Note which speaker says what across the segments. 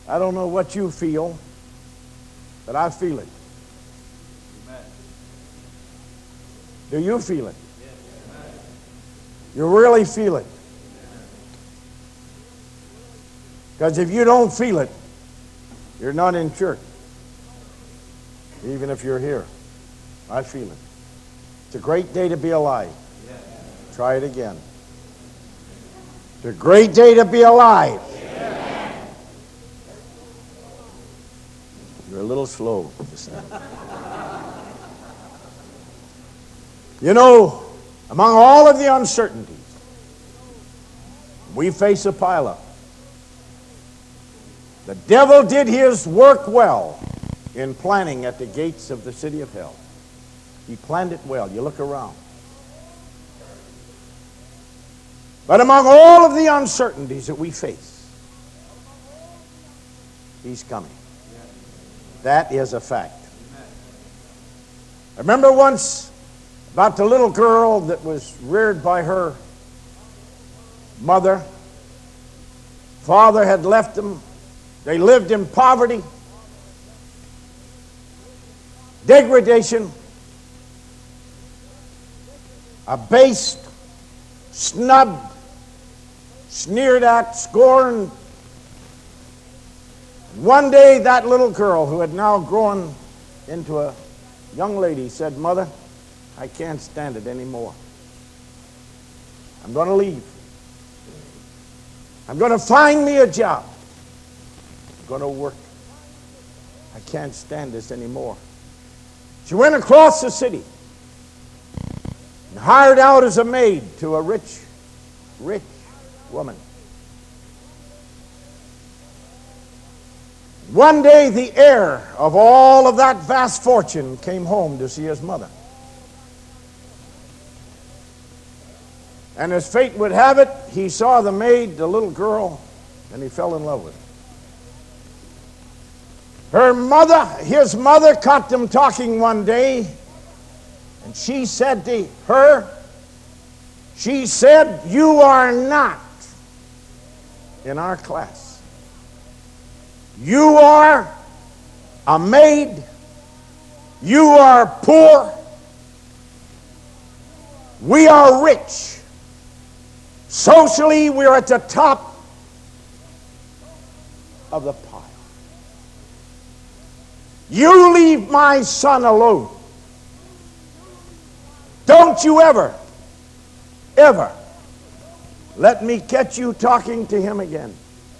Speaker 1: I don't know what you feel, but I feel it.
Speaker 2: Amen.
Speaker 1: Do you feel it?
Speaker 2: Yes.
Speaker 1: You really feel it? Because if you don't feel it, you're not in church. Even if you're here. I feel it. It's a great day to be alive.
Speaker 2: Yes.
Speaker 1: Try it again. It's a great day to be alive.
Speaker 2: Yes.
Speaker 1: You're a little slow. You know, among all of the uncertainties, we face a pileup. The devil did his work well in planning at the gates of the city of hell. He planned it well. You look around. But among all of the uncertainties that we face, he's coming. That is a fact. I remember once about the little girl that was reared by her mother. Father had left them. They lived in poverty, degradation, abased, snubbed, sneered at, scorned. One day that little girl, who had now grown into a young lady, said, "Mother, I can't stand it anymore. I'm going to leave. I'm going to find me a job. I'm going to work. I can't stand this anymore." She went across the city and hired out as a maid to a rich woman. One day the heir of all of that vast fortune came home to see his mother. And as fate would have it, he saw the maid, the little girl, and he fell in love with her. His mother caught them talking one day, and she said to her, she said, "You are not in our class. You are a maid. You are poor. We are rich. Socially, we're at the top of the pile. You leave my son alone. Don't you ever let me catch you talking to him again."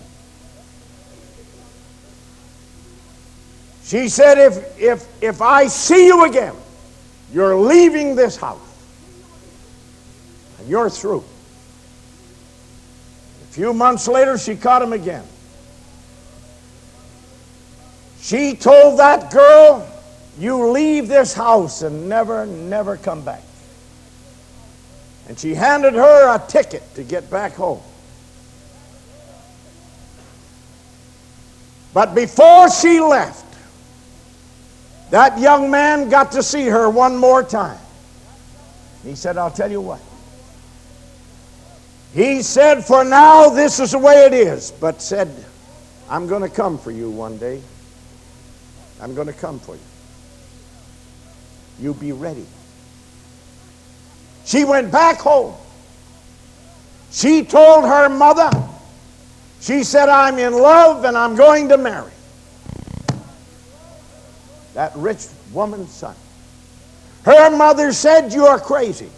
Speaker 1: She said, if I see you again, you're leaving this house. And you're through. A few months later, she caught him again. She told that girl, "You leave this house and never come back." And she handed her a ticket to get back home. But before she left, that young man got to see her one more time. He said, "I'll tell you what." He said, "For now, this is the way it is." But said, "I'm going to come for you one day. I'm going to come for you. You be ready." She went back home. She told her mother, she said, "I'm in love and I'm going to marry that rich woman's son." Her mother said, "You are crazy."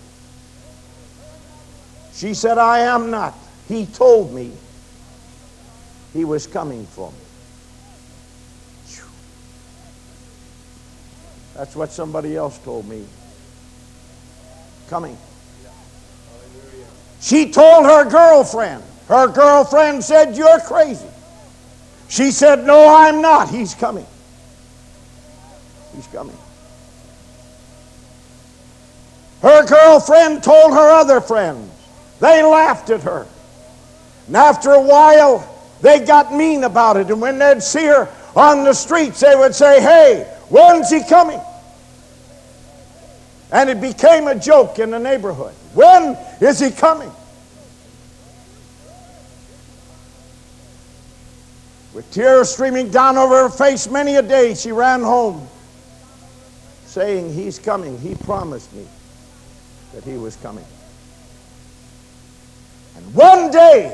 Speaker 1: She said, "I am not. He told me he was coming for me." That's what somebody else told me. Coming. She told her girlfriend. Her girlfriend said, "You're crazy." She said, "No, I'm not. He's coming. He's coming." Her girlfriend told her other friends. They laughed at her. And after a while, they got mean about it. And when they'd see her on the streets, they would say, "Hey, when's he coming?" And it became a joke in the neighborhood. When is he coming? With tears streaming down over her face many a day, she ran home saying, "He's coming. He promised me that he was coming." And one day,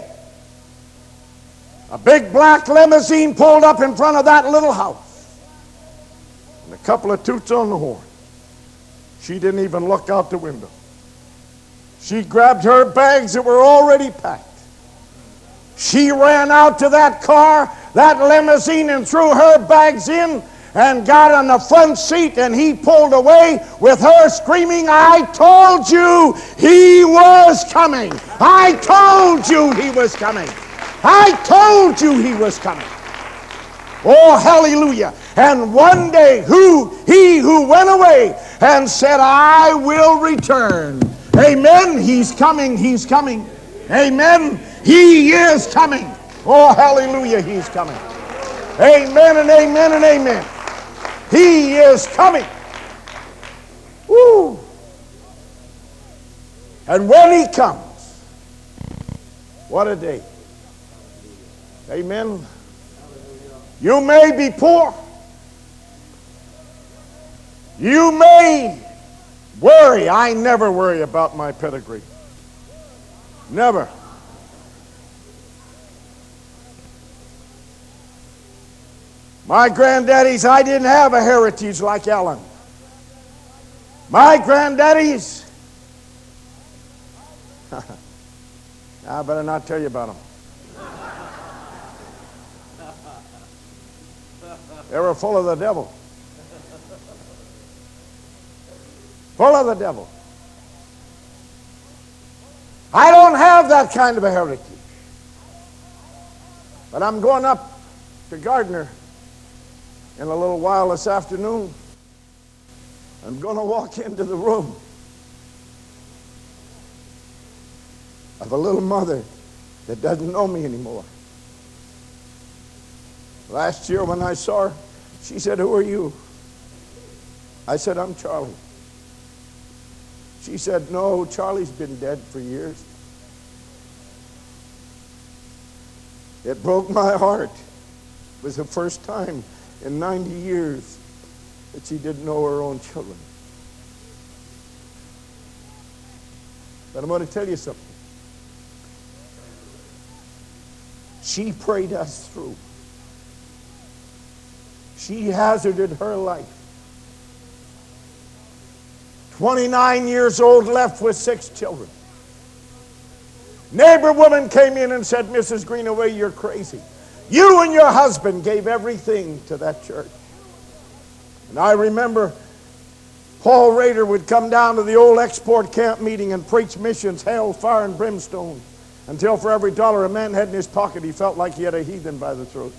Speaker 1: a big black limousine pulled up in front of that little house. And a couple of toots on the horn. She didn't even look out the window. She grabbed her bags that were already packed. She ran out to that car, that limousine, and threw her bags in and got on the front seat, and he pulled away with her screaming, "I told you he was coming. I told you he was coming. I told you he was coming." Oh, hallelujah. And one day, he who went away and said, "I will return." Amen. He's coming. He's coming. Amen. He is coming. Oh, hallelujah. He's coming. Amen and amen and amen. He is coming. Woo. And when he comes, what a day. Amen. You may be poor. You may worry. I never worry about my pedigree. Never. My granddaddies, I didn't have a heritage like Ellen. My granddaddies, I better not tell you about them. They were full of the devil. Full of the devil. I don't have that kind of a heritage. But I'm going up to Gardner in a little while this afternoon. I'm going to walk into the room of a little mother that doesn't know me anymore. Last year when I saw her, she said, "Who are you?" I said, "I'm Charlie." She said, "No, Charlie's been dead for years." It broke my heart. It was the first time in 90 years that she didn't know her own children. But I'm going to tell you something. She prayed us through. She hazarded her life. 29 years old, left with 6 children. Neighbor woman came in and said, "Mrs. Greenaway, you're crazy. You and your husband gave everything to that church." And I remember Paul Rader would come down to the old export camp meeting and preach missions, hell, fire, and brimstone, until for every dollar a man had in his pocket, he felt like he had a heathen by the throat.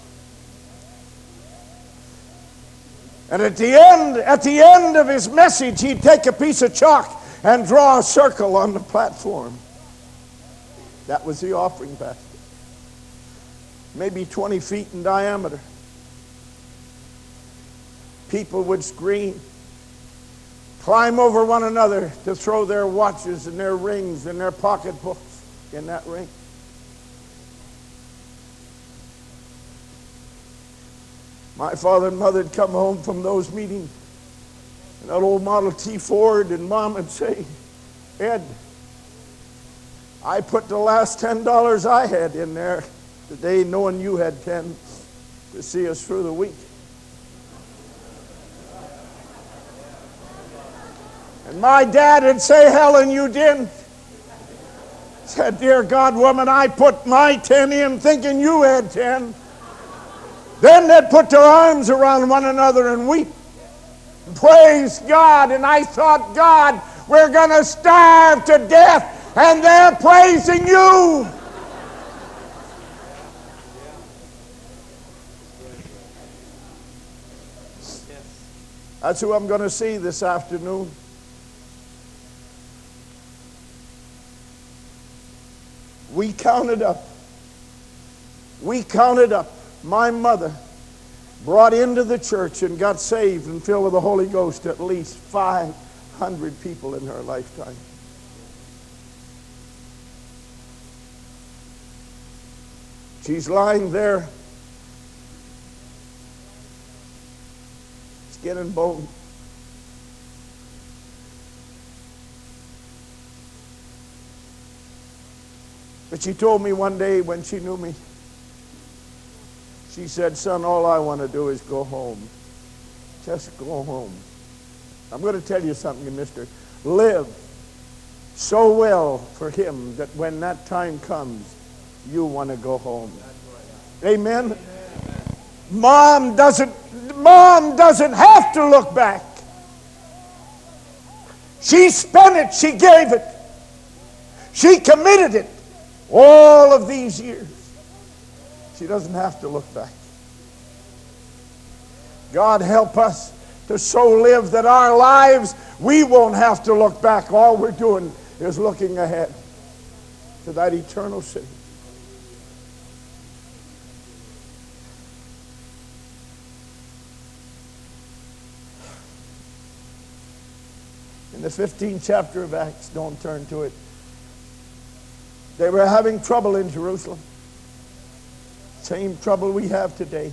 Speaker 1: And at the end of his message, he'd take a piece of chalk and draw a circle on the platform. That was the offering basket. Maybe 20 feet in diameter. People would scream, climb over one another to throw their watches and their rings and their pocketbooks in that ring. My father and mother had come home from those meetings, and that old Model T Ford, and Mom would say, "Ed, I put the last $10 I had in there today, knowing you had 10 to see us through the week." And my dad would say, "Helen, you didn't." Said, "Dear God, woman, I put my 10 in thinking you had 10. Then they'd put their arms around one another and weep. Praise God. And I thought, God, we're going to starve to death, and they're praising you. That's who I'm going to see this afternoon. We counted up. My mother brought into the church and got saved and filled with the Holy Ghost at least 500 people in her lifetime. She's lying there skin and bone. But she told me one day when she knew me, she said, son, all I want to do is go home. Just go home. I'm going to tell you something, mister. Live so well for him that when that time comes, you want to go home. Amen? Mom doesn't have to look back. She spent it. She gave it. She committed it all of these years. She doesn't have to look back. God help us to so live that our lives, we won't have to look back. All we're doing is looking ahead to that eternal city. In the 15th chapter of Acts, don't turn to it, they were having trouble in Jerusalem. Same trouble we have today.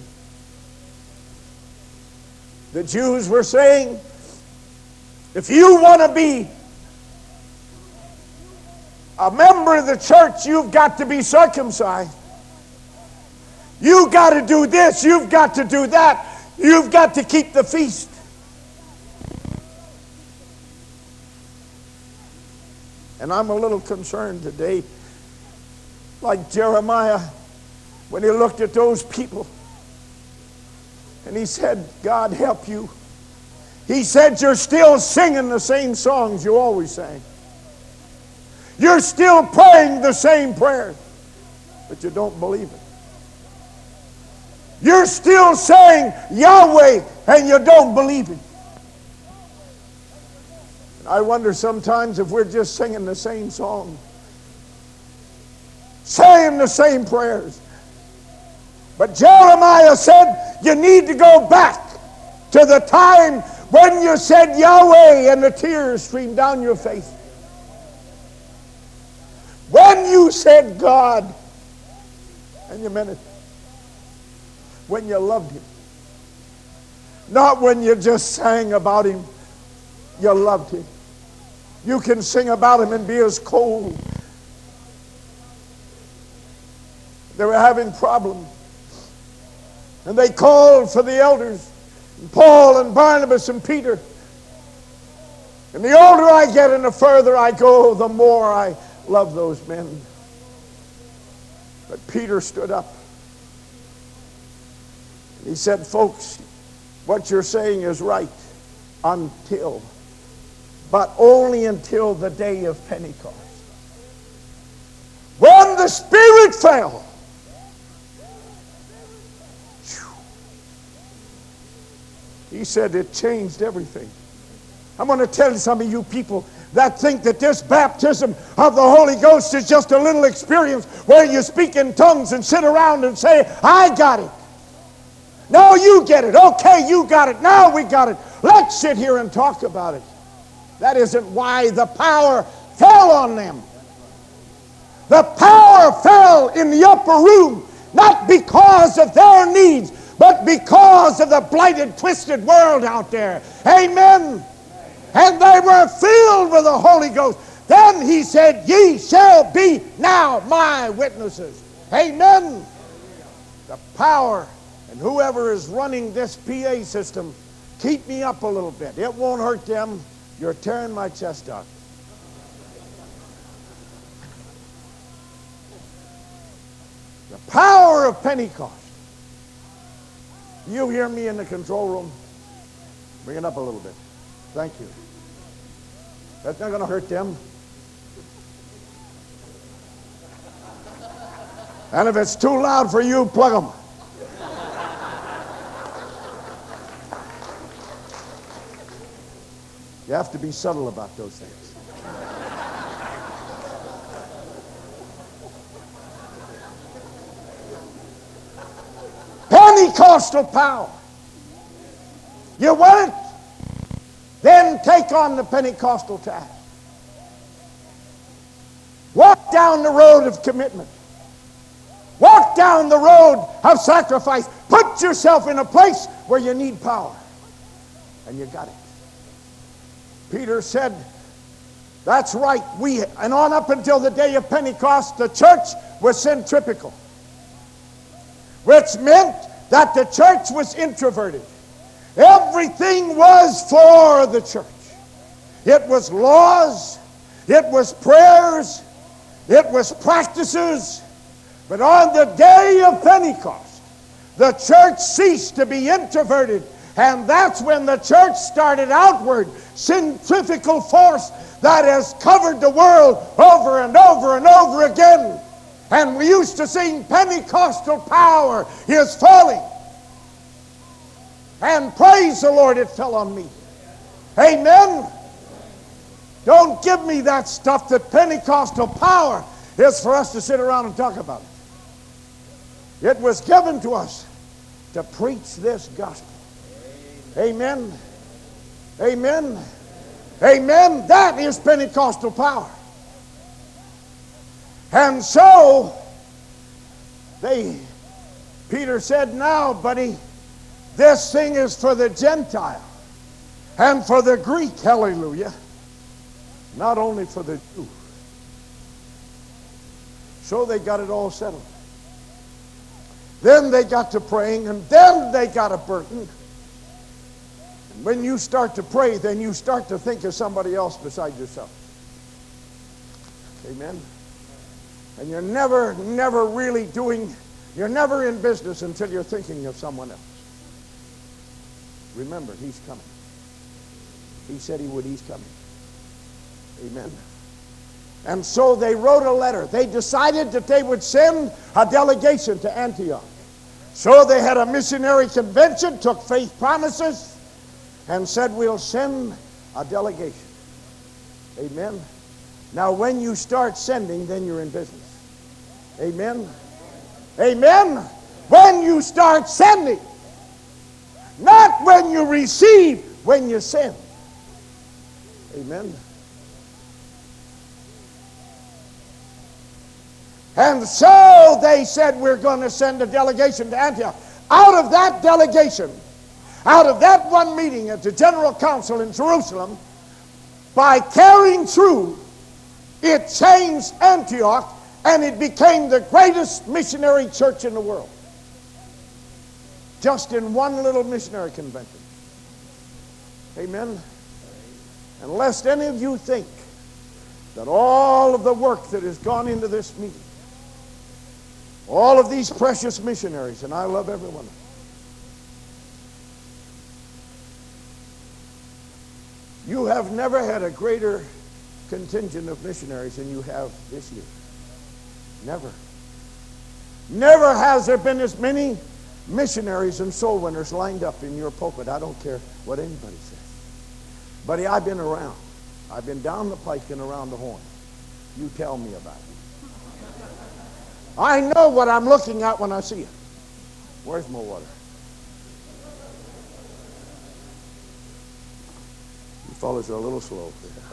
Speaker 1: The Jews were saying, if you want to be a member of the church, you've got to be circumcised. You've got to do this. You've got to do that. You've got to keep the feast. And I'm a little concerned today, like Jeremiah, when he looked at those people and he said, God help you. He said, you're still singing the same songs you always sang. You're still praying the same prayers, but you don't believe it. You're still saying Yahweh and you don't believe it. And I wonder sometimes if we're just singing the same song, saying the same prayers. But Jeremiah said, you need to go back to the time when you said Yahweh and the tears streamed down your face. When you said God and you meant it. When you loved him. Not when you just sang about him. You loved him. You can sing about him and be as cold. They were having problems. And they called for the elders, Paul and Barnabas and Peter. And the older I get and the further I go, the more I love those men. But Peter stood up. He said, folks, what you're saying is right until, but only until the day of Pentecost. When the Spirit fell, he said it changed everything. I'm going to tell some of you people that think that this baptism of the Holy Ghost is just a little experience where you speak in tongues and sit around and say, I got it. No, you get it. Okay, you got it. Now we got it. Let's sit here and talk about it. That isn't why the power fell on them. The power fell in the upper room, not because of their needs, but because of the blighted, twisted world out there. Amen. And they were filled with the Holy Ghost. Then he said, ye shall be now my witnesses. Amen. The power. And whoever is running this PA system, keep me up a little bit. It won't hurt them. You're tearing my chest out. The power of Pentecost. You hear me in the control room? Bring it up a little bit. Thank you. That's not going to hurt them. And if it's too loud for you, plug them. You have to be subtle about those things. Pentecostal power. You want it? Then take on the Pentecostal task. Walk down the road of commitment. Walk down the road of sacrifice. Put yourself in a place where you need power. And you got it. Peter said, that's right. And on up until the day of Pentecost, the church was centripetal, which meant that the church was introverted. Everything was for the church. It was laws, it was prayers, it was practices. But on the day of Pentecost, the church ceased to be introverted. And that's when the church started outward, centrifugal force that has covered the world over and over and over again. And we used to sing, Pentecostal power is falling. And praise the Lord, it fell on me. Amen. Don't give me that stuff that Pentecostal power is for us to sit around and talk about it. It was given to us to preach this gospel. Amen. Amen. Amen. That is Pentecostal power. And so Peter said, now, buddy, this thing is for the Gentile and for the Greek, hallelujah, not only for the Jew. So they got it all settled. Then they got to praying, and then they got a burden. And when you start to pray, then you start to think of somebody else beside yourself. Amen. And you're never really you're never in business until you're thinking of someone else. Remember, he's coming. He said he would, he's coming. Amen. And so they wrote a letter. They decided that they would send a delegation to Antioch. So they had a missionary convention, took faith promises, and said, we'll send a delegation. Amen. Now, when you start sending, then you're in business. Amen. Amen. When you start sending. Not when you receive, when you send. Amen. And so they said, we're going to send a delegation to Antioch. Out of that delegation, out of that one meeting at the General Council in Jerusalem, by carrying through, it changed Antioch, and it became the greatest missionary church in the world. Just in one little missionary convention. Amen. And lest any of you think that all of the work that has gone into this meeting, all of these precious missionaries, and I love every one of them, you have never had a greater contingent of missionaries than you have this year. Never. Never has there been as many missionaries and soul winners lined up in your pulpit. I don't care what anybody says. Buddy, I've been around. I've been down the pike and around the horn. You tell me about it. I know what I'm looking at when I see it. Where's my water? You fellas are a little slow.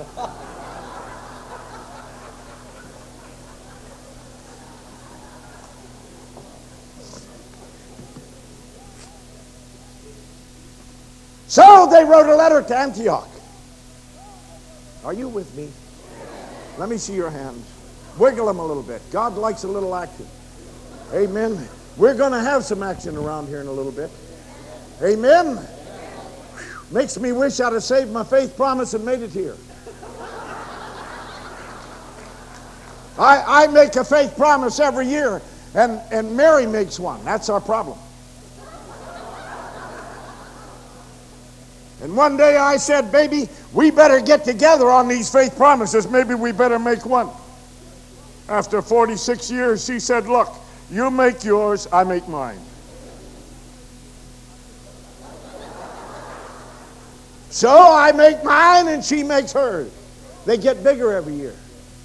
Speaker 1: So they wrote a letter to Antioch. Are you with me? Let me see your hands. Wiggle them a little bit. God likes a little action. Amen. We're going to have some action around here in a little bit. Amen. Whew. Makes me wish I'd have saved my faith promise and made it here. I make a faith promise every year, and Mary makes one. That's our problem. And one day I said, baby, we better get together on these faith promises. Maybe we better make one. After 46 years, she said, look, you make yours, I make mine. So I make mine and she makes hers. They get bigger every year.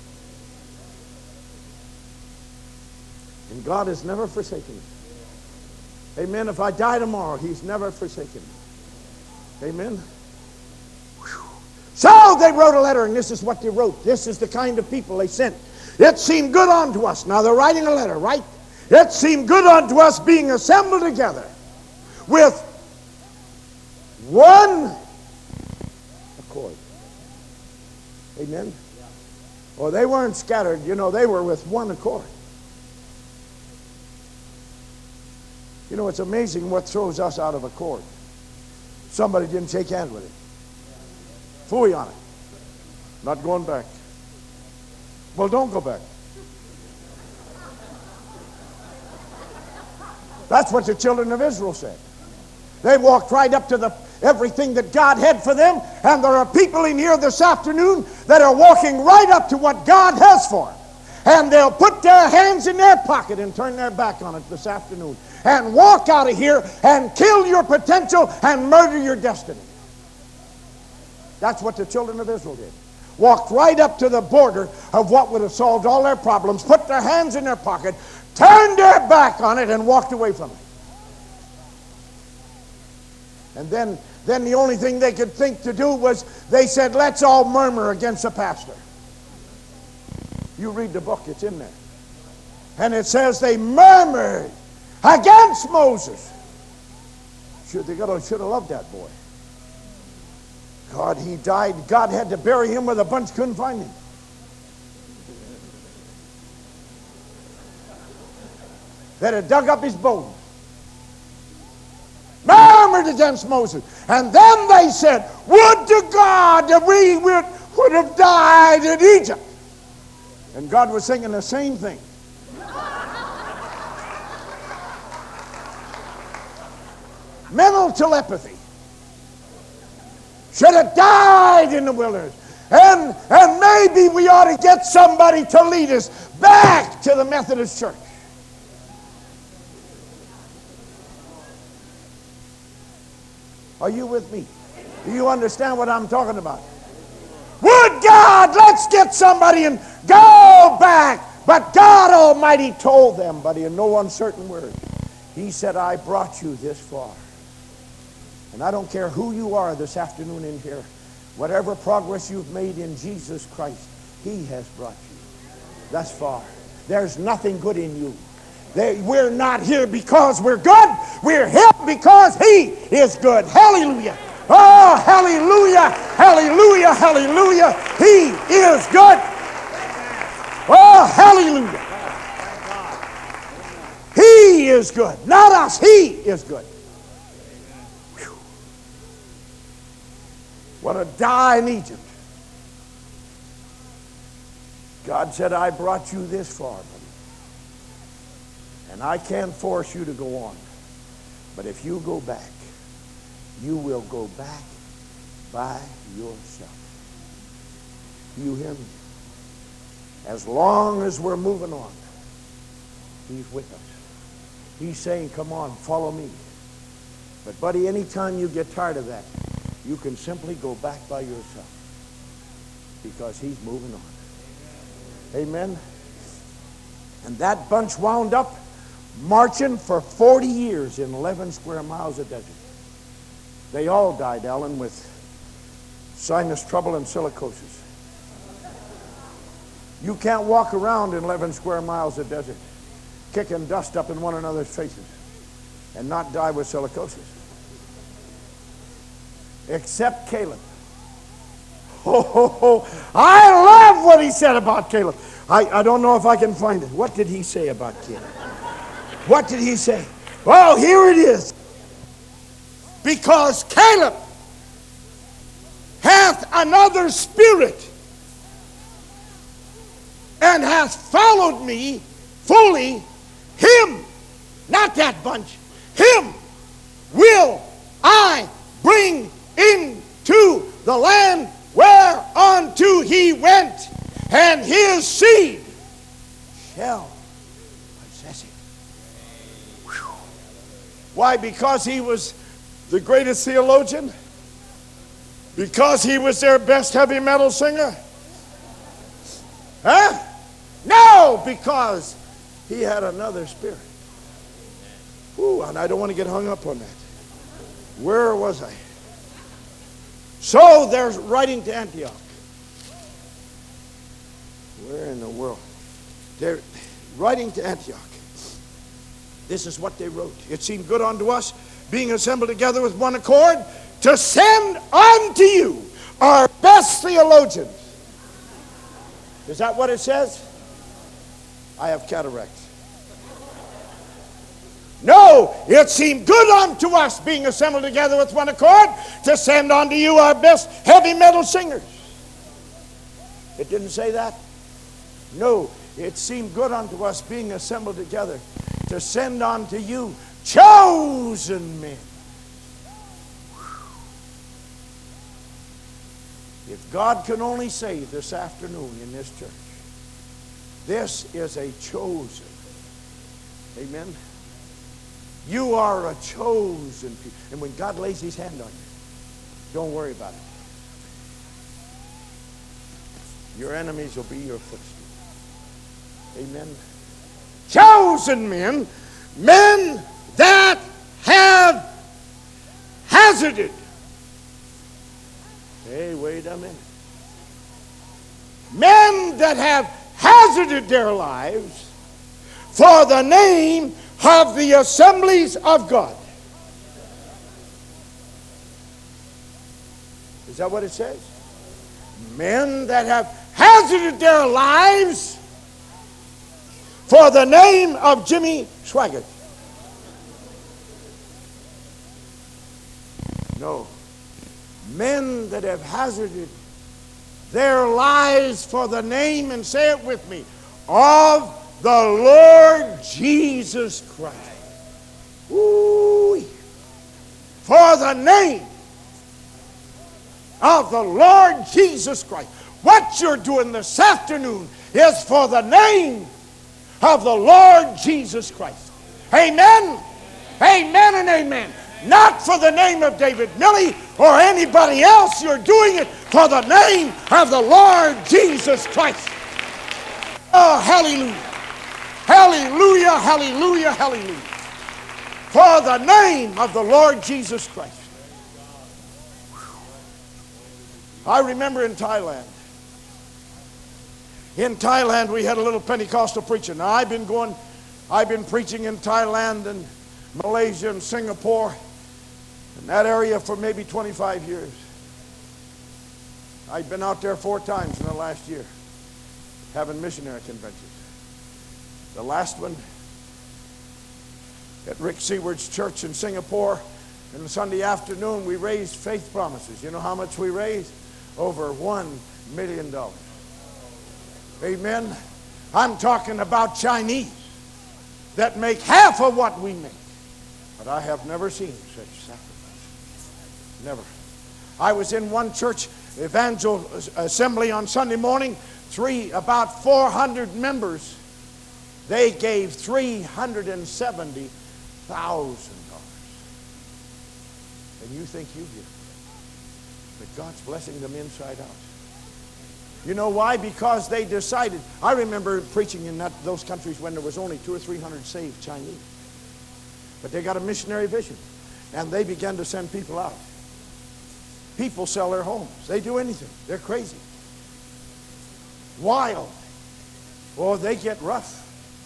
Speaker 1: And God has never forsaken me. Amen. If I die tomorrow, he's never forsaken me. Amen. Whew. So they wrote a letter, and this is what they wrote. This is the kind of people they sent. It seemed good unto us. Now they're writing a letter, right? It seemed good unto us being assembled together with one Amen? Well, they weren't scattered. You know, they were with one accord. You know, it's amazing what throws us out of accord. Somebody didn't shake hands with him. Phooey on it. Not going back. Well, don't go back. That's what the children of Israel said. They walked right up to everything that God had for them, and there are people in here this afternoon that are walking right up to what God has for them. And they'll put their hands in their pocket and turn their back on it this afternoon and walk out of here and kill your potential and murder your destiny. That's what the children of Israel did. Walked right up to the border of what would have solved all their problems, put their hands in their pocket, turned their back on it, and walked away from it. And then the only thing they could think to do was they said, let's all murmur against the pastor. You read the book, it's in there. And it says they murmured against Moses. Should have loved that boy. God, he died. God had to bury him with a bunch, couldn't find him. That had dug up his bones. Murmured against Moses. And then they said, would to God that we would have died in Egypt. And God was singing the same thing. Mental telepathy. Should have died in the wilderness. And maybe we ought to get somebody to lead us back to the Methodist Church. Are you with me? Do you understand what I'm talking about? Would God, let's get somebody and go back. But God Almighty told them, but in no uncertain words, he said, I brought you this far. And I don't care who you are this afternoon in here, whatever progress you've made in Jesus Christ, he has brought you thus far. There's nothing good in you. We're not here because we're good. We're here because he is good. Hallelujah. Oh, hallelujah, hallelujah, hallelujah. He is good. Oh, hallelujah. He is good. Not us. He is good. Whew. What a die in Egypt. God said, I brought you this far, buddy. And I can't force you to go on. But if you go back, you will go back by yourself. You hear me? As long as we're moving on, he's with us. He's saying, come on, follow me. But buddy, anytime you get tired of that, you can simply go back by yourself. Because he's moving on. Amen? And that bunch wound up marching for 40 years in 11 square miles of desert. They all died, Ellen, with sinus trouble and silicosis. You can't walk around in 11 square miles of desert kicking dust up in one another's faces and not die with silicosis. Except Caleb. Oh, I love what he said about Caleb. I don't know if I can find it. What did he say about Caleb? What did he say? Oh, here it is. Because Caleb hath another spirit and hath followed me fully, him, not that bunch, him will I bring into the land whereunto he went, and his seed shall possess it. Whew. Why? Because he was the greatest theologian? Because he was their best heavy metal singer? Huh? No, because he had another spirit. Ooh, and I don't want to get hung up on that. Where was I? So they're writing to Antioch. Where in the world? They're writing to Antioch. This is what they wrote. It seemed good unto us, being assembled together with one accord, to send unto you our best theologians Is that what it says? I have cataracts. No, it seemed good unto us, being assembled together with one accord, to send unto you our best heavy metal singers. It didn't say that? No, it seemed good unto us, being assembled together, to send unto you chosen men. If God can only save this afternoon in this church, this is a chosen. Amen. You are a chosen people. And when God lays his hand on you, don't worry about it. Your enemies will be your footstool. Amen. Chosen men, men that have hazarded. Hey, wait a minute. Men that have hazarded their lives for the name of the assemblies of God. Is that what it says? Men that have hazarded their lives for the name of Jimmy Swaggart. No. Men that have hazarded their lives for the name, and say it with me, of the Lord Jesus Christ. Ooh. For the name of the Lord Jesus Christ. What you're doing this afternoon is for the name of the Lord Jesus Christ. Amen. Amen and amen. Not for the name of David Milley or anybody else. You're doing it for the name of the Lord Jesus Christ. Oh, hallelujah. Hallelujah, hallelujah, hallelujah. For the name of the Lord Jesus Christ. I remember in Thailand. In Thailand we had a little Pentecostal preacher. Now I've been preaching in Thailand and Malaysia and Singapore, in that area for maybe 25 years. I've been out there 4 times in the last year having missionary conventions. The last one at Rick Seward's church in Singapore, and on Sunday afternoon we raised faith promises. You know how much we raised? Over $1 million. Amen. I'm talking about Chinese that make half of what we make. But I have never seen such sacrifice. Never. I was in one church evangel assembly on Sunday morning. About 400 members. They gave $370,000. And you think you give. But God's blessing them inside out. You know why? Because they decided. I remember preaching in those countries when there was only 200 or 300 saved Chinese. But they got a missionary vision. And they began to send people out. People sell their homes. They do anything. They're crazy. Wild. Or they get rough.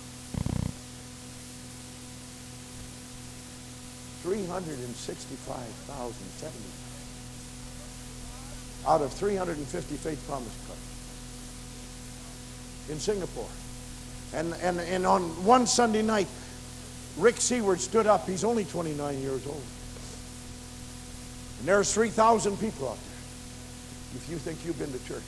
Speaker 1: 365,070 out of 350 Faith Promise Clubs in Singapore. And on one Sunday night, Rick Seward stood up. He's only 29 years old. And there's 3,000 people out there, if you think you've been to church.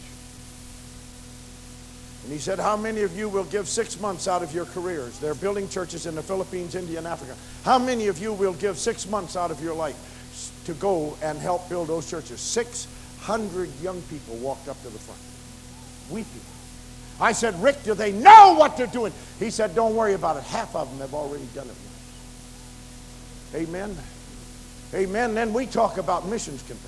Speaker 1: And he said, how many of you will give 6 months out of your careers? They're building churches in the Philippines, India, and Africa. How many of you will give 6 months out of your life to go and help build those churches? 600 young people walked up to the front, weeping. I said, Rick, do they know what they're doing? He said, don't worry about it. Half of them have already done it once. Amen. Amen. Then we talk about missions convention.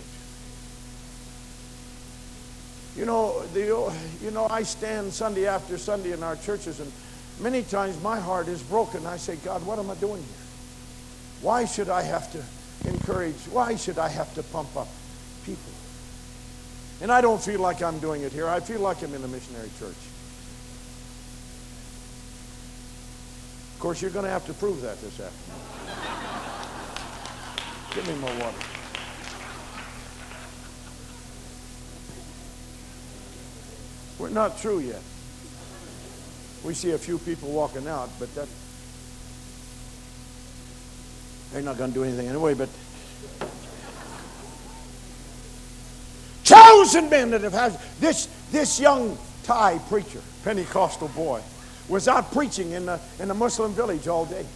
Speaker 1: You know, I stand Sunday after Sunday in our churches, and many times my heart is broken. I say, God, what am I doing here? Why should I have to encourage? Why should I have to pump up people? And I don't feel like I'm doing it here. I feel like I'm in a missionary church. Of course, you're going to have to prove that this afternoon. Give me more water. We're not through yet. We see a few people walking out, but that they're not going to do anything anyway. But chosen men that have had this young Thai preacher, Pentecostal boy, was out preaching in a Muslim village all day.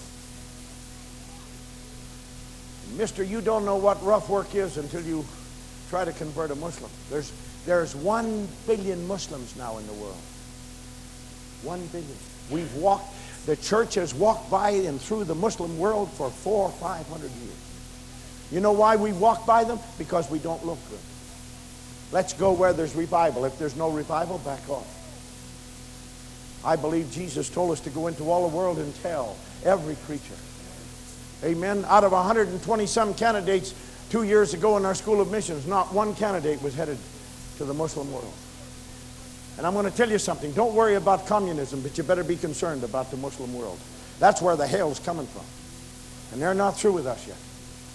Speaker 1: Mister, you don't know what rough work is until you try to convert a Muslim. There's 1 billion Muslims now in the world. 1 billion. The church has walked by and through the Muslim world for 400 or 500 years. You know why we walk by them? Because we don't look good. Let's go where there's revival. If there's no revival, back off. I believe Jesus told us to go into all the world and tell every creature. Amen. Out of 120-some candidates 2 years ago in our School of Missions, not one candidate was headed to the Muslim world. And I'm going to tell you something. Don't worry about communism, but you better be concerned about the Muslim world. That's where the hell's coming from. And they're not through with us yet.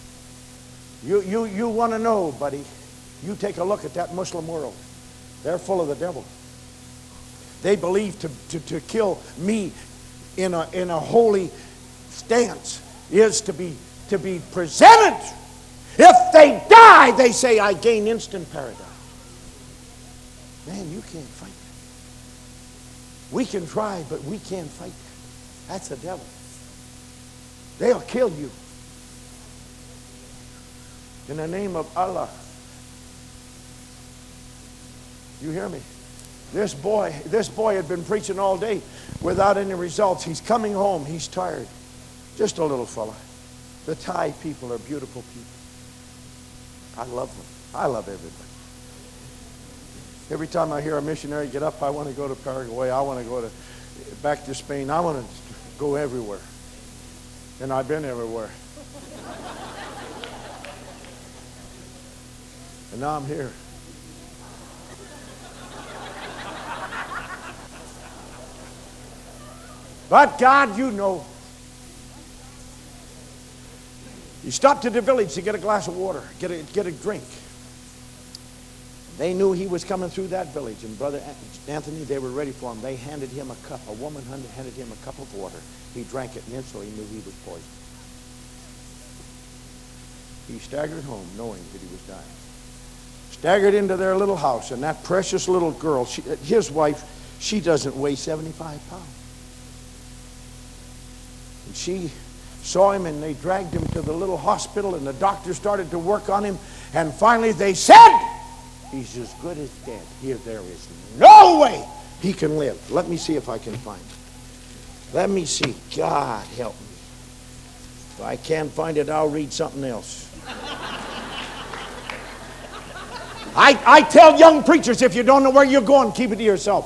Speaker 1: You want to know, buddy, you take a look at that Muslim world. They're full of the devil. They believe to kill me in a holy stance is to be presented. If they die, they say, I gain instant paradise. Man, you can't fight that. We can try, but we can't fight that. That's the devil. They'll kill you. In the name of Allah. You hear me? This boy had been preaching all day without any results. He's coming home. He's tired. Just a little fella. The Thai people are beautiful people. I love them. I love everybody. Every time I hear a missionary get up, I want to go to Paraguay. I want to go back to Spain. I want to go everywhere. And I've been everywhere. And now I'm here. But God, you know. He stopped at the village to get a glass of water, get a drink. They knew he was coming through that village, and Brother Anthony, they were ready for him. They handed him a cup. A woman handed him a cup of water. He drank it, and instantly he knew he was poisoned. He staggered home knowing that he was dying. Staggered into their little house, and that precious little girl, his wife, she doesn't weigh 75 pounds. And she saw him, and they dragged him to the little hospital, and the doctor started to work on him, and finally they said, he's as good as dead. There is no way he can live. Let me see if I can find it. Let me see. God help me. If I can't find it, I'll read something else. I tell young preachers, if you don't know where you're going, keep it to yourself.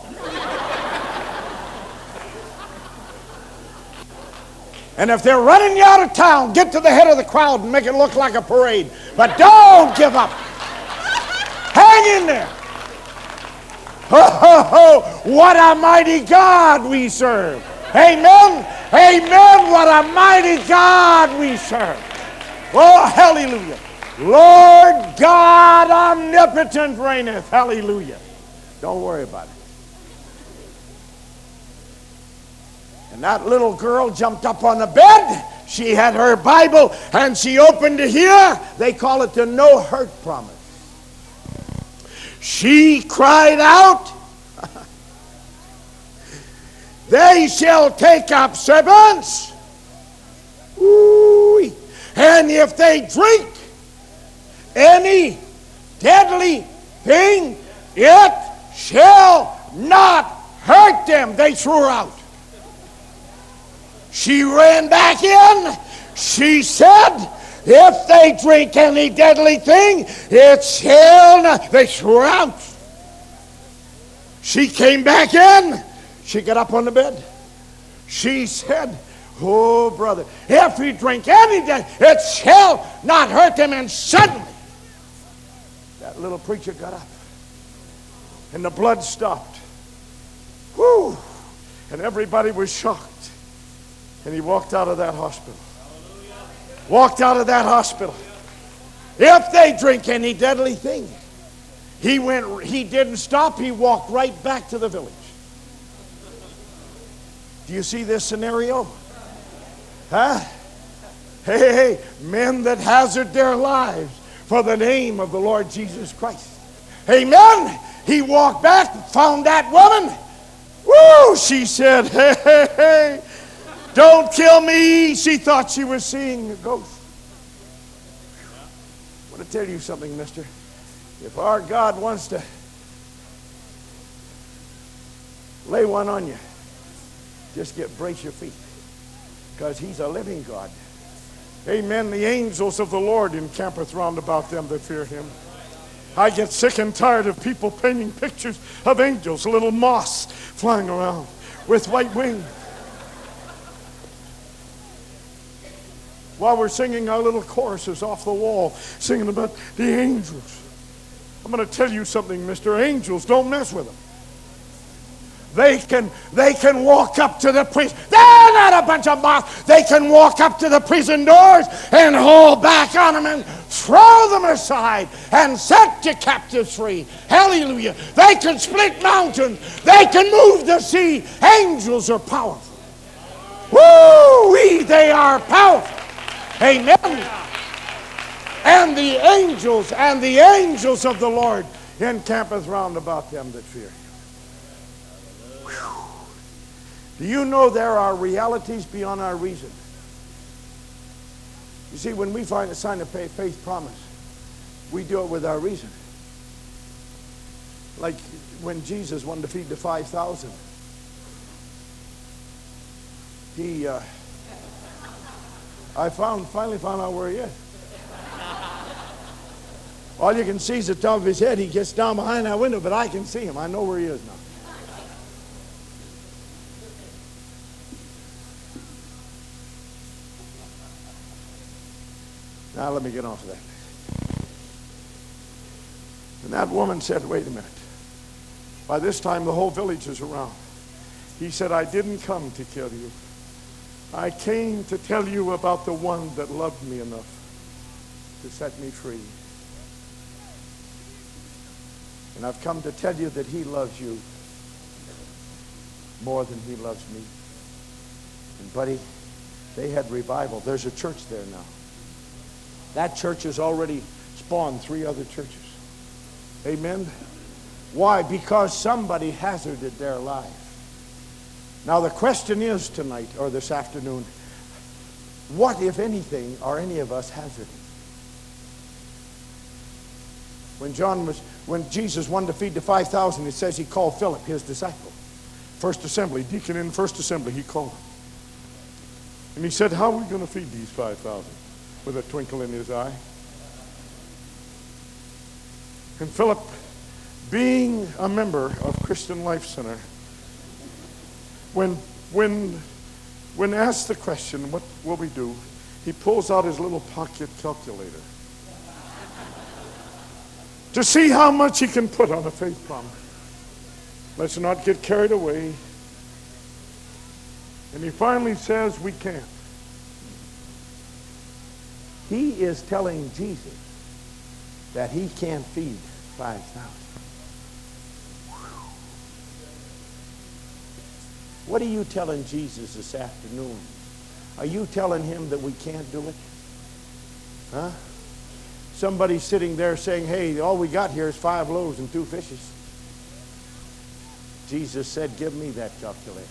Speaker 1: And if they're running you out of town, get to the head of the crowd and make it look like a parade. But don't give up. Hang in there. Ho, ho, ho. What a mighty God we serve. Amen. Amen. What a mighty God we serve. Oh, hallelujah. Lord God omnipotent reigneth. Hallelujah. Don't worry about it. And that little girl jumped up on the bed. She had her Bible and she opened to hear. They call it the no hurt promise. She cried out, they shall take up serpents, and if they drink any deadly thing, it shall not hurt them. They threw her out. She ran back in. She said, if they drink any deadly thing, it shall not. They threw her out. She came back in. She got up on the bed. She said, oh, brother, if we drink any deadly, it shall not hurt them. And suddenly, that little preacher got up. And the blood stopped. Whew. And everybody was shocked. And he walked out of that hospital. Walked out of that hospital. If they drink any deadly thing, he didn't stop. He walked right back to the village. Do you see this scenario? Huh? Hey, men that hazard their lives for the name of the Lord Jesus Christ. Amen. He walked back, found that woman. Woo! She said, hey, don't kill me. She thought she was seeing a ghost. I want to tell you something, mister. If our God wants to lay one on you, just brace your feet, because he's a living God. Amen. The angels of the Lord encampeth round about them that fear him. I get sick and tired of people painting pictures of angels, little moths flying around with white wings. While we're singing our little choruses off the wall, singing about the angels. I'm going to tell you something, mister. Angels, don't mess with them. They can walk up to the prison. They're not a bunch of moths. They can walk up to the prison doors and haul back on them and throw them aside and set the captives free. Hallelujah. They can split mountains. They can move the sea. Angels are powerful. Woo-wee, they are powerful. Amen. And the angels of the Lord encampeth round about them that fear him. Do you know there are realities beyond our reason? You see, when we find a sign of faith promise, we do it with our reason. Like when Jesus wanted to feed the 5,000. I finally found out where he is. All you can see is the top of his head. He gets down behind that window, but I can see him. I know where he is now. Now let me get off of that. And that woman said, wait a minute. By this time the whole village is around. He said, I didn't come to kill you. I came to tell you about the one that loved me enough to set me free. And I've come to tell you that he loves you more than he loves me. And buddy, they had revival. There's a church there now. That church has already spawned 3 other churches. Amen? Why? Because somebody hazarded their life. Now the question is tonight, or this afternoon, what, if anything, are any of us hazarding? When Jesus wanted to feed the 5,000, it says he called Philip, his disciple. First assembly, deacon in first assembly, he called him. And he said, how are we going to feed these 5,000? With a twinkle in his eye. And Philip, being a member of Christian Life Center, when asked the question, what will we do? He pulls out his little pocket calculator to see how much he can put on a faith promise. Let's not get carried away. And he finally says, we can't. He is telling Jesus that he can't feed 5,000. What are you telling Jesus this afternoon? Are you telling him that we can't do it? Huh? Somebody sitting there saying, hey, all we got here is 5 loaves and 2 fishes. Jesus said, give me that calculator.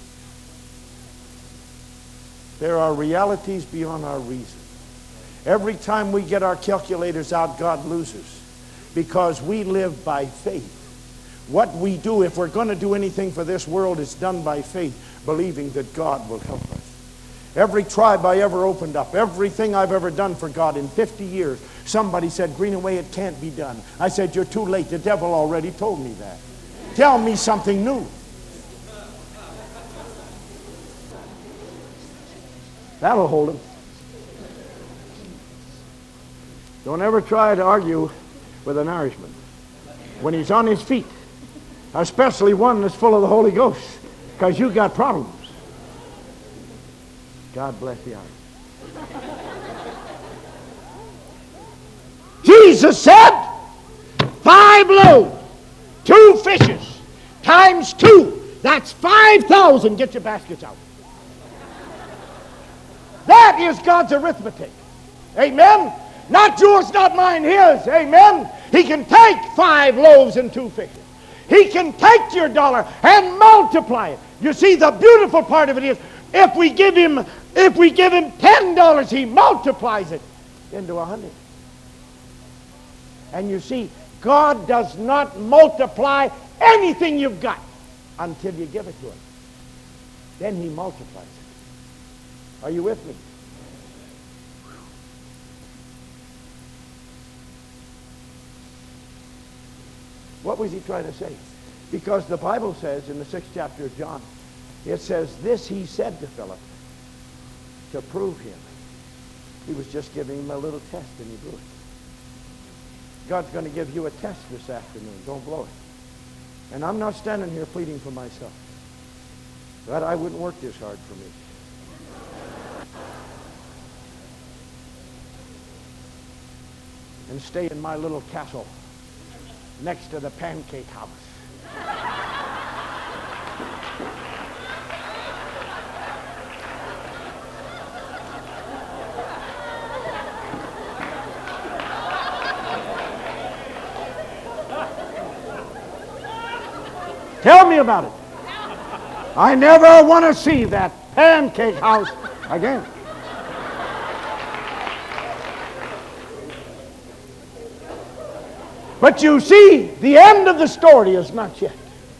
Speaker 1: There are realities beyond our reason. Every time we get our calculators out, God loses, because we live by faith. What we do, if we're going to do anything for this world, is done by faith, believing that God will help us. Every tribe I ever opened up, everything I've ever done for God in 50 years, somebody said, Greenaway, it can't be done. I said, you're too late. The devil already told me that. Tell me something new. That'll hold him. Don't ever try to argue with an Irishman when he's on his feet, especially one that's full of the Holy Ghost, because you got problems. God bless the Irish. Jesus said, 5 loaves, 2 fishes, times 2 That's 5,000. Get your baskets out. That is God's arithmetic. Amen? Not yours, not mine, his. Amen? He can take 5 loaves and 2 fishes. He can take your dollar and multiply it. You see, the beautiful part of it is, if we give him $10, he multiplies it into 100. And you see, God does not multiply anything you've got until you give it to him. Then he multiplies it. Are you with me? What was he trying to say? Because the Bible says in the 6th chapter of John, it says, this he said to Philip to prove him. He was just giving him a little test and he blew it. God's going to give you a test this afternoon. Don't blow it. And I'm not standing here pleading for myself. God, I wouldn't work this hard for me. And stay in my little castle next to the pancake house. Tell me about it. I never want to see that pancake house again. But you see, the end of the story is not yet.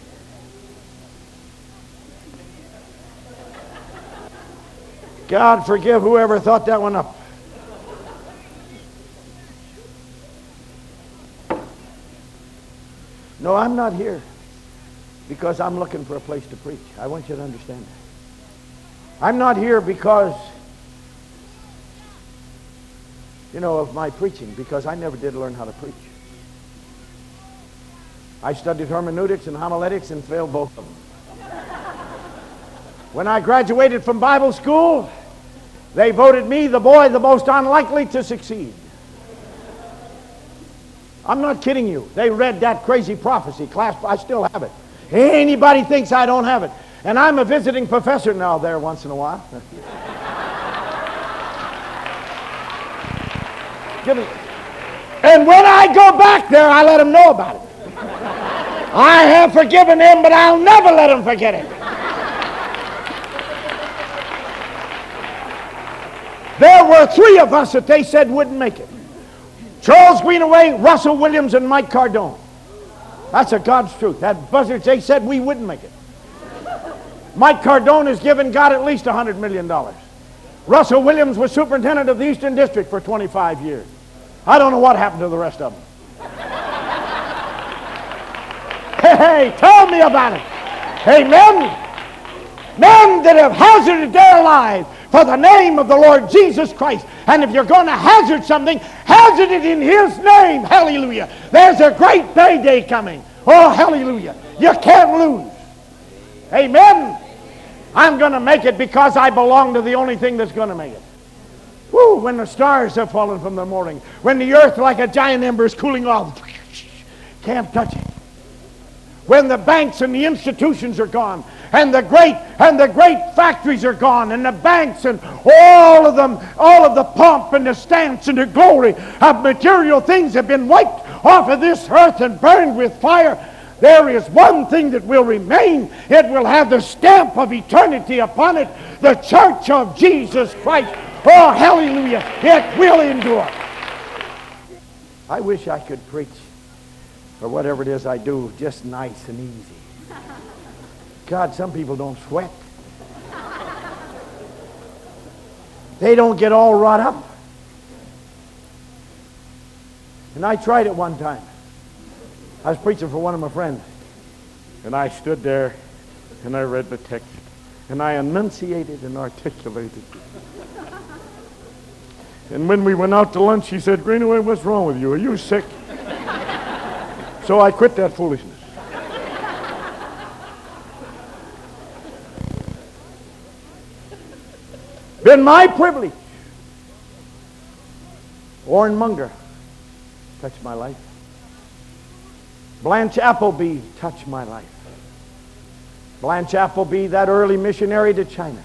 Speaker 1: God forgive whoever thought that one up. No, I'm not here because I'm looking for a place to preach. I want you to understand that. I'm not here because, of my preaching, because I never did learn how to preach. I studied hermeneutics and homiletics and failed both of them. When I graduated from Bible school, they voted me the boy the most unlikely to succeed. I'm not kidding you. They read that crazy prophecy class. I still have it. Anybody thinks I don't have it. And I'm a visiting professor now there once in a while. Give me. And when I go back there, I let them know about it. I have forgiven them, but I'll never let them forget it. There were 3 of us that they said wouldn't make it. Charles Greenaway, Russell Williams, and Mike Cardone. That's a God's truth. That buzzards, they said we wouldn't make it. Mike Cardone has given God at least $100 million. Russell Williams was superintendent of the Eastern District for 25 years. I don't know what happened to the rest of them. Hey, tell me about it. Amen. Men that have hazarded their lives for the name of the Lord Jesus Christ. And if you're going to hazard something, hazard it in his name. Hallelujah. There's a great payday coming. Oh, hallelujah. You can't lose. Amen. I'm going to make it because I belong to the only thing that's going to make it. Woo, when the stars have fallen from the morning, when the earth like a giant ember is cooling off, can't touch it. When the banks and the institutions are gone, and the great factories are gone, and the banks and all of the pomp and the stamps and the glory of material things have been wiped off of this earth and burned with fire, there is one thing that will remain. It will have the stamp of eternity upon it, the church of Jesus Christ. Oh, hallelujah. It will endure. I wish I could preach, or whatever it is I do, just nice and easy. God, some people don't sweat. They don't get all wrought up. And I tried it one time. I was preaching for one of my friends. And I stood there and I read the text. And I enunciated and articulated. And when we went out to lunch, he said, "Greenaway, what's wrong with you? Are you sick?" So I quit that foolishness. Been my privilege. Warren Munger touched my life. Blanche Appleby touched my life. Blanche Appleby, that early missionary to China.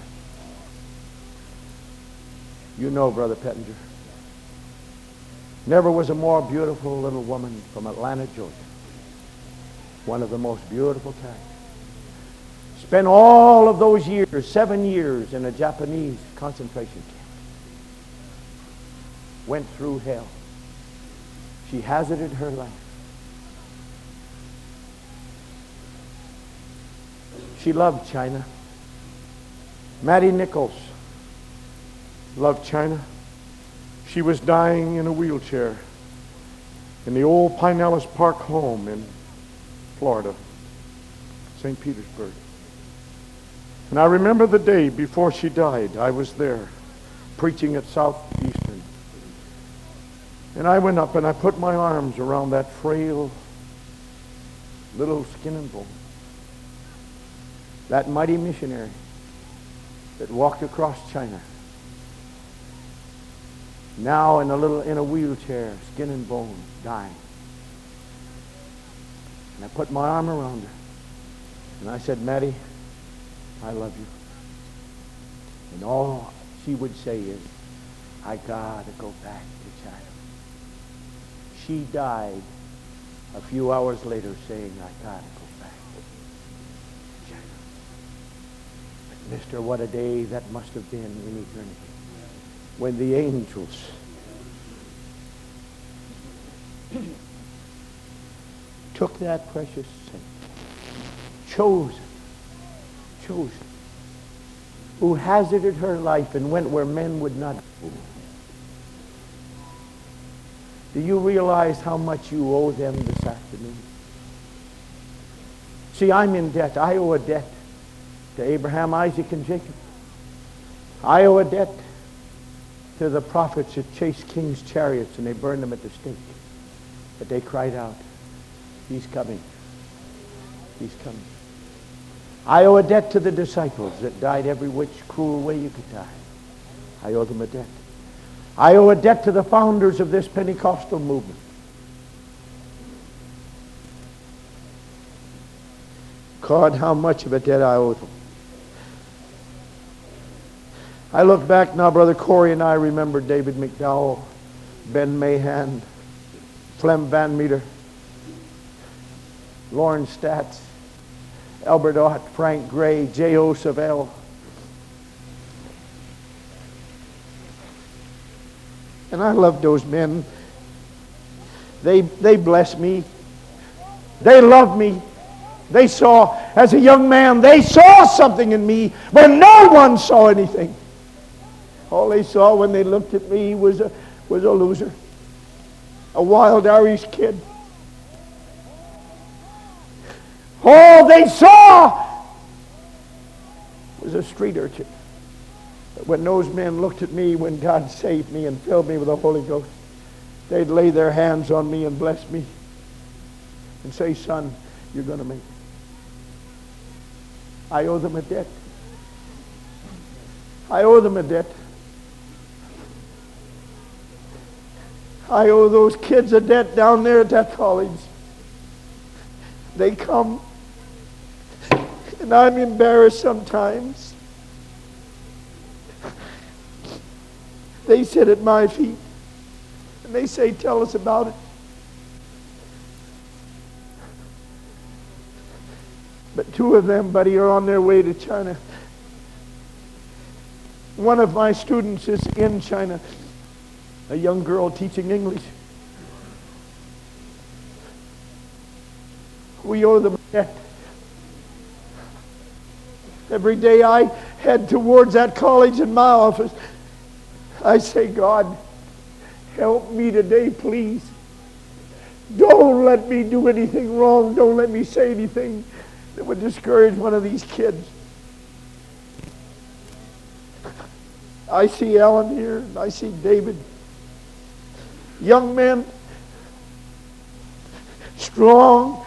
Speaker 1: You know Brother Pettinger. Never was a more beautiful little woman from Atlanta, Georgia. One of the most beautiful characters. Spent all of those years, 7 years, in a Japanese concentration camp. Went through hell. She hazarded her life. She loved China. Mattie Nichols loved China. She was dying in a wheelchair in the old Pinellas Park home in Florida, St. Petersburg. And I remember the day before she died. I was there preaching at Southeastern. And I went up and I put my arms around that frail little skin and bone. That mighty missionary that walked across China. Now in a wheelchair, skin and bone, dying. And I put my arm around her. And I said, Mattie, I love you. And all she would say is, I gotta go back to China. She died a few hours later saying, I gotta go back to China. But mister, what a day that must have been in eternity. When the angels took that precious saint, chosen, who hazarded her life and went where men would not go. Do you realize how much you owe them this afternoon? See, I'm in debt. I owe a debt to Abraham, Isaac, and Jacob. I owe a debt to the prophets that chased kings' chariots and they burned them at the stake. But they cried out, He's coming. He's coming. I owe a debt to the disciples that died every which cruel way you could die. I owe them a debt. I owe a debt to the founders of this Pentecostal movement. God, how much of a debt I owe them. I look back now, Brother Corey and I remember David McDowell, Ben Mahan, Flem Van Meter, Lauren Statz, Albert Ott, Frank Gray, J.O. Savelle. And I love those men. They bless me. They love me. They saw, as a young man, they saw something in me when no one saw anything. All they saw when they looked at me was a loser. A wild Irish kid. All they saw was a street urchin. But when those men looked at me, when God saved me and filled me with the Holy Ghost, they'd lay their hands on me and bless me and say, son, you're going to make it. I owe them a debt. I owe them a debt. I owe those kids a debt down there at that college. They come, and I'm embarrassed sometimes. They sit at my feet, and they say, tell us about it. But two of them, buddy, are on their way to China. One of my students is in China, a young girl teaching English. We owe them a debt. Every day I head towards that college in my office, I say, God, help me today, please. Don't let me do anything wrong. Don't let me say anything that would discourage one of these kids. I see Alan here, and I see David. Young men, strong.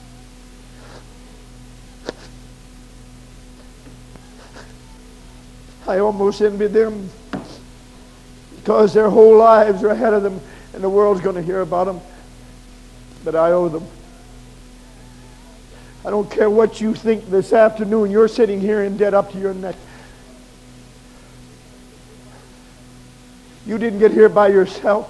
Speaker 1: I almost envy them because their whole lives are ahead of them and the world's going to hear about them. But I owe them.
Speaker 3: I don't care what you think this afternoon. You're sitting here in debt up to your neck. You didn't get here by yourself.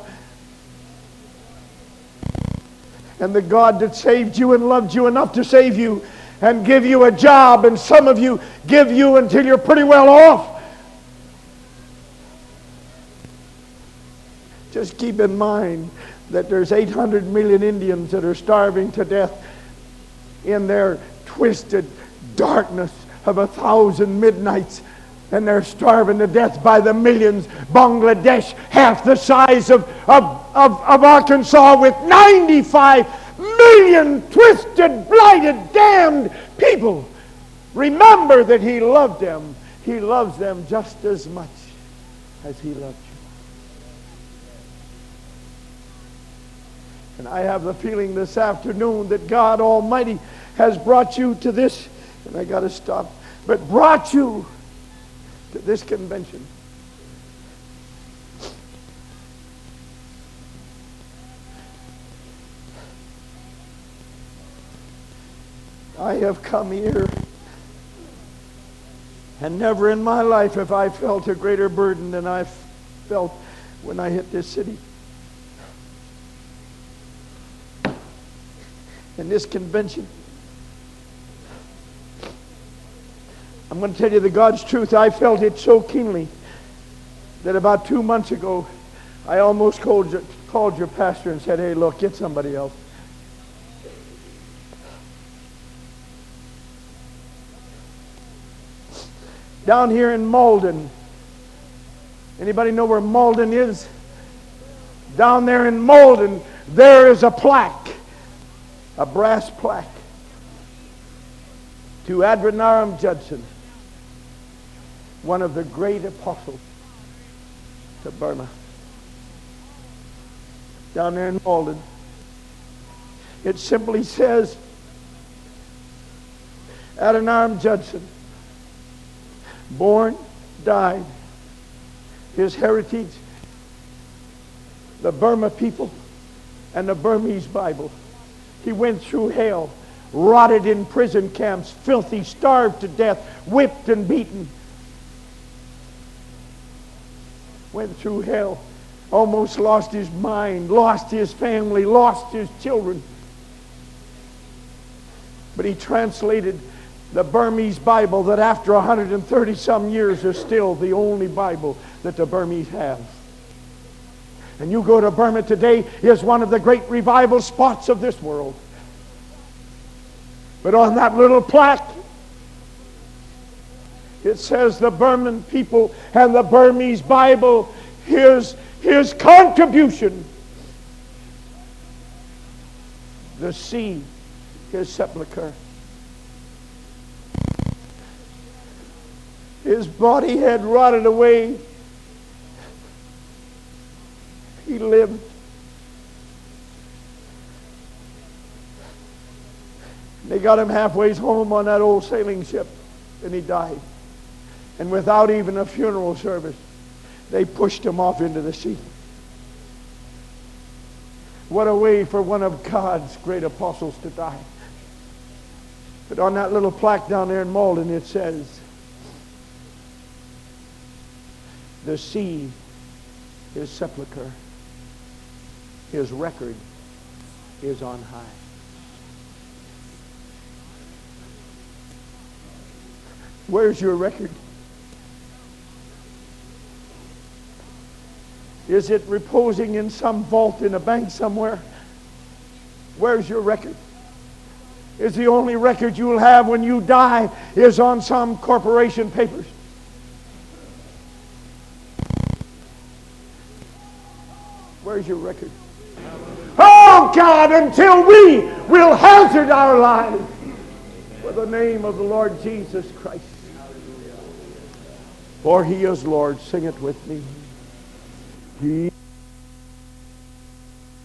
Speaker 3: And the God that saved you and loved you enough to save you and give you a job, and some of you give you until you're pretty well off. Just keep in mind that there's 800 million Indians that are starving to death in their twisted darkness of 1,000 midnights. And they're starving to death by the millions. Bangladesh, half the size of Arkansas, with 95 million twisted, blighted, damned people. Remember that He loved them. He loves them just as much as He loved you. And I have the feeling this afternoon that God Almighty has brought you to this, and I got to stop, but brought you to this convention. I have come here, and never in my life have I felt a greater burden than I felt when I hit this city. In this convention, I'm going to tell you the God's truth. I felt it so keenly that about 2 months ago, I almost called your pastor and said, "Hey, look, get somebody else." Down here in Malden, anybody know where Malden is? Down there in Malden, there is a plaque, a brass plaque, to Adoniram Judson, one of the great apostles to Burma. Down there in Malden, it simply says, Adoniram Judson, born, died, his heritage, the Burma people and the Burmese Bible. He went through hell, rotted in prison camps, filthy, starved to death, whipped and beaten. Went through hell, almost lost his mind, lost his family, lost his children. But he translated the Burmese Bible that after 130 some years is still the only Bible that the Burmese have. And you go to Burma today, is one of the great revival spots of this world. But on that little plaque, it says the Burman people and the Burmese Bible, his contribution, the sea, his sepulcher. His body had rotted away. He lived. They got him halfway home on that old sailing ship, and he died. And without even a funeral service, they pushed him off into the sea. What a way for one of God's great apostles to die. But on that little plaque down there in Malden, it says, the sea, his sepulcher, his record is on high. Where's your record? Is it reposing in some vault in a bank somewhere? Where's your record? Is the only record you will have when you die is on some corporation papers? Where's your record? Oh God, until we will hazard our lives for the name of the Lord Jesus Christ. For He is Lord. Sing it with me. He